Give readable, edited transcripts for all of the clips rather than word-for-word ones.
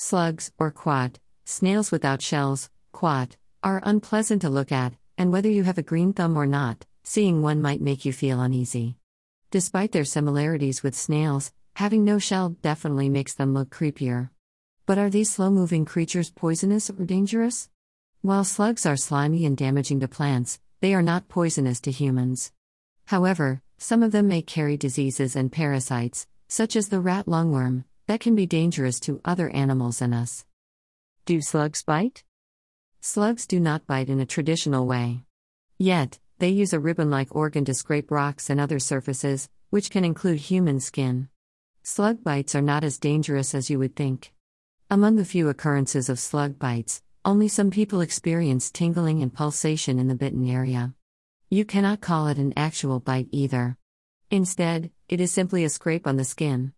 Slugs, or quat, snails without shells, quat, are unpleasant to look at, and whether you have a green thumb or not, seeing one might make you feel uneasy. Despite their similarities with snails, having no shell definitely makes them look creepier. But are these slow-moving creatures poisonous or dangerous? While slugs are slimy and damaging to plants, they are not poisonous to humans. However, some of them may carry diseases and parasites, such as the rat lungworm, that can be dangerous to other animals and us. Do slugs bite? Slugs do not bite in a traditional way. Yet, they use a ribbon-like organ to scrape rocks and other surfaces, which can include human skin. Slug bites are not as dangerous as you would think. Among the few occurrences of slug bites, only some people experience tingling and pulsation in the bitten area. You cannot call it an actual bite either. Instead, it is simply a scrape on the skin.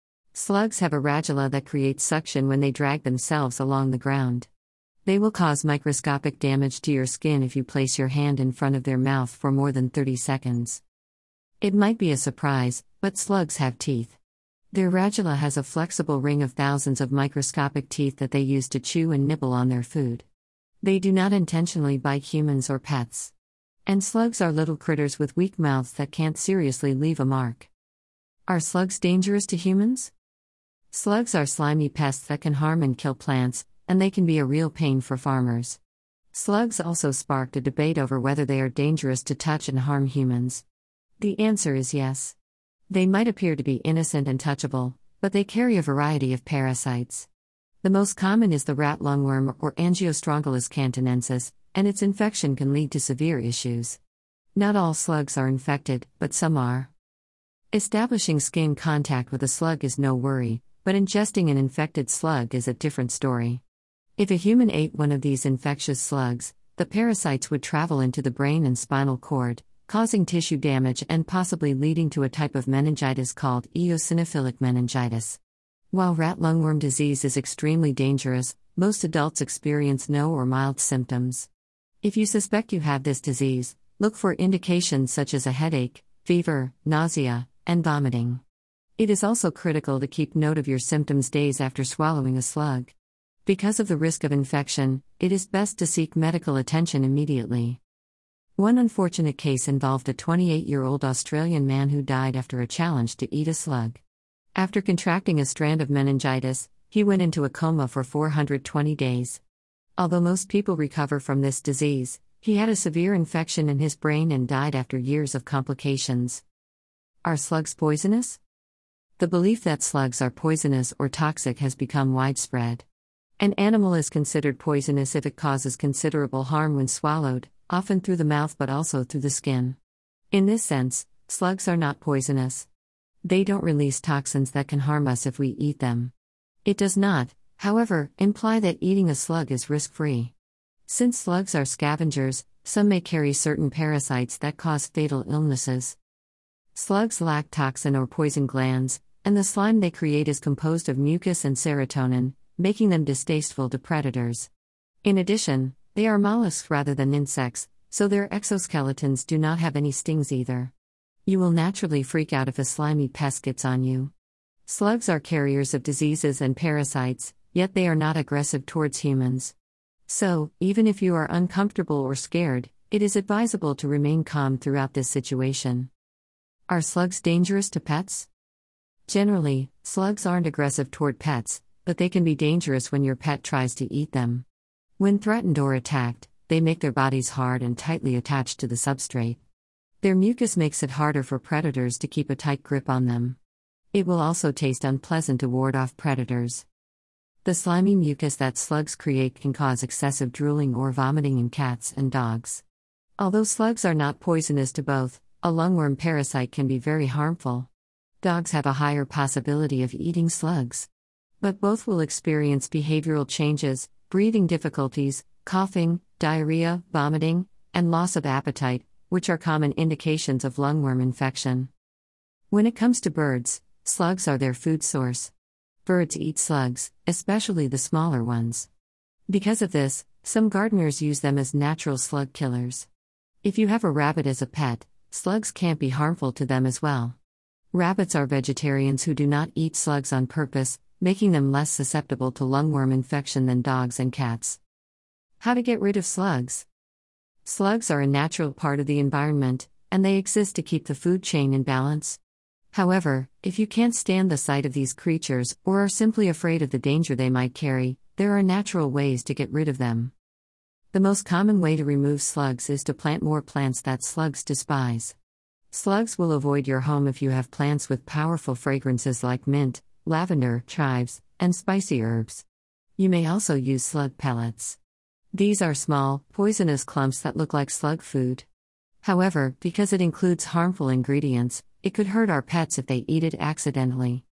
Slugs have a radula that creates suction when they drag themselves along the ground. They will cause microscopic damage to your skin if you place your hand in front of their mouth for more than 30 seconds. It might be a surprise, but slugs have teeth. Their radula has a flexible ring of thousands of microscopic teeth that they use to chew and nibble on their food. They do not intentionally bite humans or pets. And slugs are little critters with weak mouths that can't seriously leave a mark. Are slugs dangerous to humans? Slugs are slimy pests that can harm and kill plants, and they can be a real pain for farmers. Slugs also sparked a debate over whether they are dangerous to touch and harm humans. The answer is yes. They might appear to be innocent and touchable, but they carry a variety of parasites. The most common is the rat lungworm or Angiostrongylus cantonensis, and its infection can lead to severe issues. Not all slugs are infected, but some are. Establishing skin contact with a slug is no worry, but ingesting an infected slug is a different story. If a human ate one of these infectious slugs, the parasites would travel into the brain and spinal cord, causing tissue damage and possibly leading to a type of meningitis called eosinophilic meningitis. While rat lungworm disease is extremely dangerous, most adults experience no or mild symptoms. If you suspect you have this disease, look for indications such as a headache, fever, nausea, and vomiting. It is also critical to keep note of your symptoms days after swallowing a slug. Because of the risk of infection, it is best to seek medical attention immediately. One unfortunate case involved a 28-year-old Australian man who died after a challenge to eat a slug. After contracting a strand of meningitis, he went into a coma for 420 days. Although most people recover from this disease, he had a severe infection in his brain and died after years of complications. Are slugs poisonous? The belief that slugs are poisonous or toxic has become widespread. An animal is considered poisonous if it causes considerable harm when swallowed, often through the mouth but also through the skin. In this sense, slugs are not poisonous. They don't release toxins that can harm us if we eat them. It does not, however, imply that eating a slug is risk-free. Since slugs are scavengers, some may carry certain parasites that cause fatal illnesses. Slugs lack toxin or poison glands, and the slime they create is composed of mucus and serotonin, making them distasteful to predators. In addition, they are mollusks rather than insects, so their exoskeletons do not have any stings either. You will naturally freak out if a slimy pest gets on you. Slugs are carriers of diseases and parasites, yet they are not aggressive towards humans. So, even if you are uncomfortable or scared, it is advisable to remain calm throughout this situation. Are slugs dangerous to pets? Generally, slugs aren't aggressive toward pets, but they can be dangerous when your pet tries to eat them. When threatened or attacked, they make their bodies hard and tightly attached to the substrate. Their mucus makes it harder for predators to keep a tight grip on them. It will also taste unpleasant to ward off predators. The slimy mucus that slugs create can cause excessive drooling or vomiting in cats and dogs. Although slugs are not poisonous to both, a lungworm parasite can be very harmful. Dogs have a higher possibility of eating slugs. But both will experience behavioral changes, breathing difficulties, coughing, diarrhea, vomiting, and loss of appetite, which are common indications of lungworm infection. When it comes to birds, slugs are their food source. Birds eat slugs, especially the smaller ones. Because of this, some gardeners use them as natural slug killers. If you have a rabbit as a pet, slugs can't be harmful to them as well. Rabbits are vegetarians who do not eat slugs on purpose, making them less susceptible to lungworm infection than dogs and cats. How to get rid of slugs? Slugs are a natural part of the environment, and they exist to keep the food chain in balance. However, if you can't stand the sight of these creatures or are simply afraid of the danger they might carry, there are natural ways to get rid of them. The most common way to remove slugs is to plant more plants that slugs despise. Slugs will avoid your home if you have plants with powerful fragrances like mint, lavender, chives, and spicy herbs. You may also use slug pellets. These are small, poisonous clumps that look like slug food. However, because it includes harmful ingredients, it could hurt our pets if they eat it accidentally.